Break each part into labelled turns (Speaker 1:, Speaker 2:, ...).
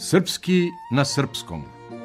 Speaker 1: Srpski na srpskom.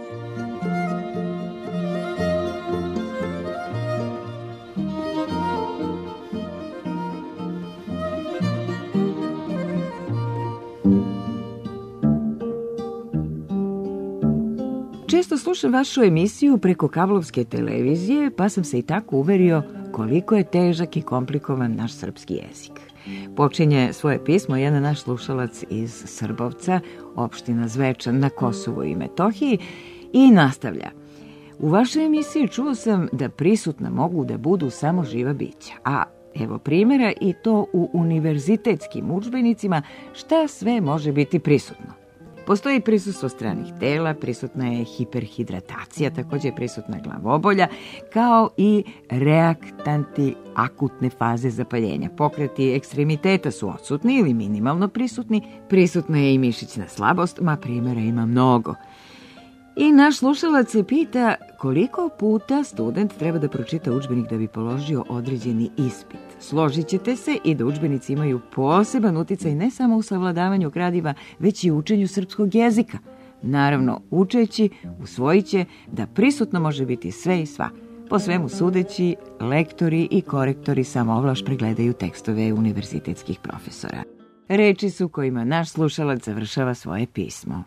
Speaker 2: Često slušam vašu emisiju preko kablovske televizije, pa sam se i tako uverio koliko je težak i komplikovan naš srpski jezik. Počinje svoje pismo jedan naš slušalac iz Srbovca, opština Zvečan na Kosovu i Metohiji, i nastavlja. U vašoj emisiji čuo sam da prisutna mogu da budu samo živa bića, a evo primjera i to u univerzitetskim udžbenicima šta sve može biti prisutno. Postoji prisustvo stranih tela, prisutna je hiperhidratacija, također je prisutna glavobolja, kao i reaktanti akutne faze zapaljenja. Pokreti ekstremiteta su odsutni ili minimalno prisutni, prisutna je i mišićna slabost, ma primjera ima mnogo. I naš slušalac se pita koliko puta student treba da pročita udžbenik da bi položio određeni ispit. Složit ćete se i da udžbenici imaju poseban uticaj ne samo u savladavanju gradiva, već i u učenju srpskog jezika. Naravno, učeći, usvojit će da prisutno može biti sve i sva. Po svemu sudeći, lektori i korektori samoovlaš pregledaju tekstove univerzitetskih profesora. Reči su kojima naš slušalac završava svoje pismo.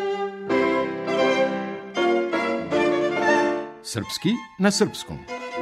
Speaker 1: Srpski na srpskom.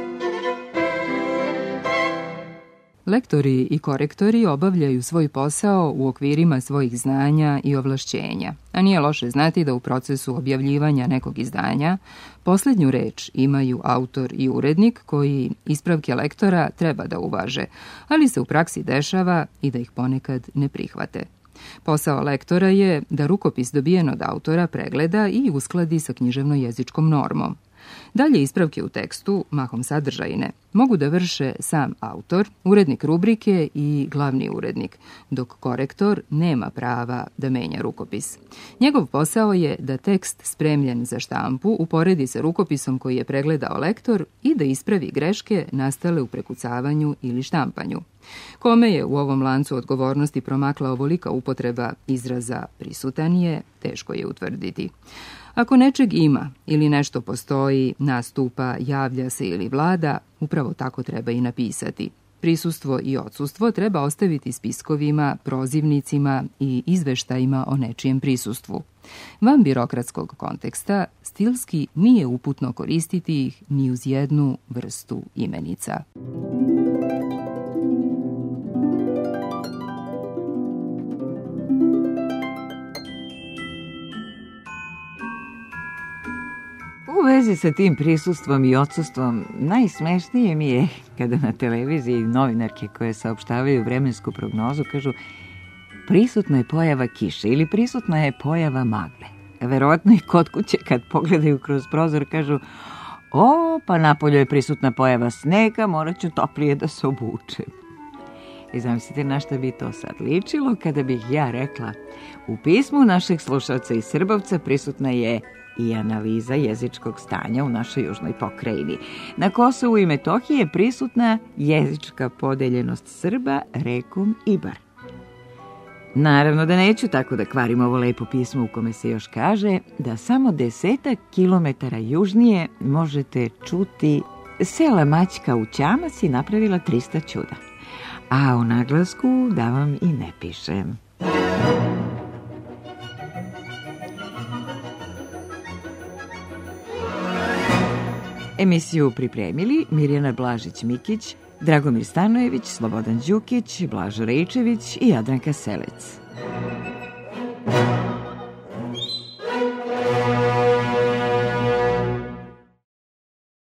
Speaker 3: Lektori i korektori obavljaju svoj posao u okvirima svojih znanja i ovlašćenja, a nije loše znati da u procesu objavljivanja nekog izdanja posljednju reč imaju autor i urednik koji ispravke lektora treba da uvaže, ali se u praksi dešava i da ih ponekad ne prihvate. Posao lektora je da rukopis dobijen od autora pregleda i uskladi sa književno-jezičkom normom. Dalje ispravke u tekstu, mahom sadržajne, mogu da vrše sam autor, urednik rubrike i glavni urednik, dok korektor nema prava da menja rukopis. Njegov posao je da tekst spremljen za štampu uporedi sa rukopisom koji je pregledao lektor i da ispravi greške nastale u prekucavanju ili štampanju. Kome je u ovom lancu odgovornosti promakla ovolika upotreba izraza prisutan je, teško je utvrditi. Ako nečeg ima ili nešto postoji, nastupa, javlja se ili vlada, upravo tako treba i napisati. Prisustvo i odsustvo treba ostaviti spiskovima, prozivnicima i izveštajima o nečijem prisustvu. Van birokratskog konteksta, stilski nije uputno koristiti ih ni uz jednu vrstu imenica.
Speaker 2: U vezi sa tim prisustvom i odsustvom najsmešnije mi je kada na televiziji novinarke koje saopštavaju vremensku prognozu kažu prisutna je pojava kiše ili prisutna je pojava magle. Verovatno i kod kuće kad pogledaju kroz prozor kažu pa napolju je prisutna pojava snega, morat ću toplije da se obučem. I zamislite na šta bi to sad ličilo kada bih ja rekla u pismu našeg slušalca iz Srbovca prisutna je i analiza jezičkog stanja u našoj južnoj pokrajini. Na Kosovu i Metohiji je prisutna jezička podeljenost Srba rekom Ibar. Naravno da neću tako da kvarim ovo lepo pismo u kome se još kaže da samo 10 kilometara južnije možete čuti sela Maćka u Ćamac i napravila 300 čuda. A u naglasku da vam i ne pišem. Emisiju pripremili Mirjana Blažić-Mikić, Dragomir Stanojević, Slobodan Đukić, Blažo Rejčević i Jadranka Selec.